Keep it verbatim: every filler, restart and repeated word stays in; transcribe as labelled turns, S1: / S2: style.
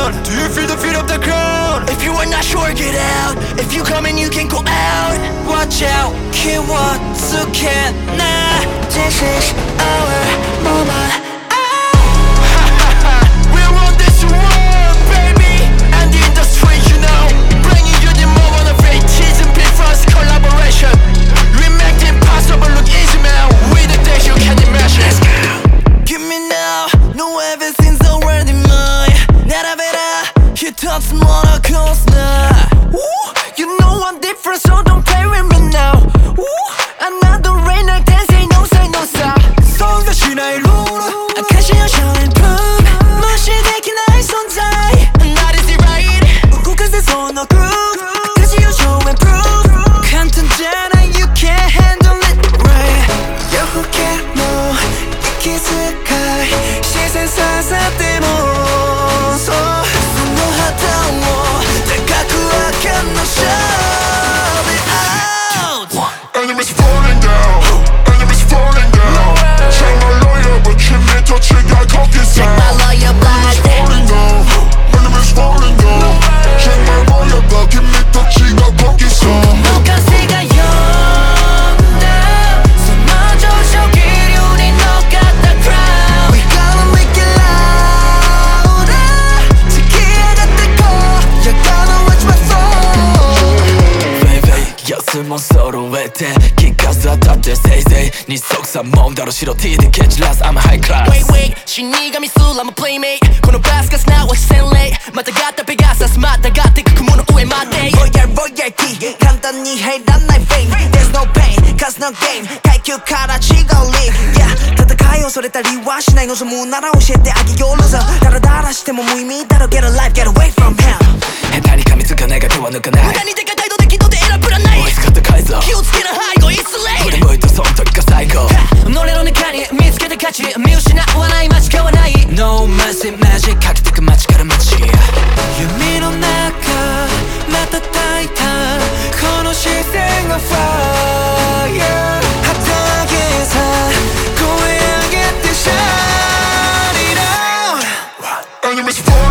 S1: down? Do you feel the feet of the ground?
S2: If you are not sure, get out. If you come in, you can go out. Watch out, 키워주겠나. This is our moment. Touch motor coaster. Ooh, you know I'm different, so don't play with me now. Ooh, another rain like dance, ain't no say no stop. So the shit I rule, I catch you shining proof. 무시 taking eyes on time, and that is it right. Who cause it's on the groove, cause you show and prove. 간단잖아, you can't handle it right. 여호게 뭐 익숙해 시선 사사대 뭐.
S3: Enemies falling down, enemies falling down. Check my lawyer, but 힘이 더 지가 거기서.
S2: Check my lawyer, but
S3: falling down, enemies falling down. Check my lawyer, but 힘이 더 지가 거기서.
S2: 녹아새가 연다. 손마저 저기리 우리 녹았다 crown. We gonna make it louder. 지키야가 뜨거. You gotta watch my phone.
S1: Baby, 여스먼 서로의 기가사 답대 say say 네 속사 몸 다루 싫어 티득해지 last I'm high class.
S2: Wait wait, 신이가 미술 I'm a playmate.このバスガスnow watch stand late. またがったペガサスまたがってく雲の上まで Royal royalty 簡単に減らない fame. There's no pain, cause no game. 階級から違うリーグ Yeah 戦い恐れたりはしない望むなら教えてあげよう loser ダラダラしても無意味だろ Get a life, get away from him
S1: 下手に噛みつかないが手は抜かない
S2: 無駄にでか態度で軌道で選ぶらない
S1: 追いつかった改造
S2: 気をつけな背後 It's late
S1: 振り向いたその時が最高
S2: 己の中に見つけた価値見失わない間違わない
S1: No mercy magic かけてく街から街
S2: 夢の中また焚いたこの視線が Fire 畑さ声上げて Shut it out
S3: Enemies falling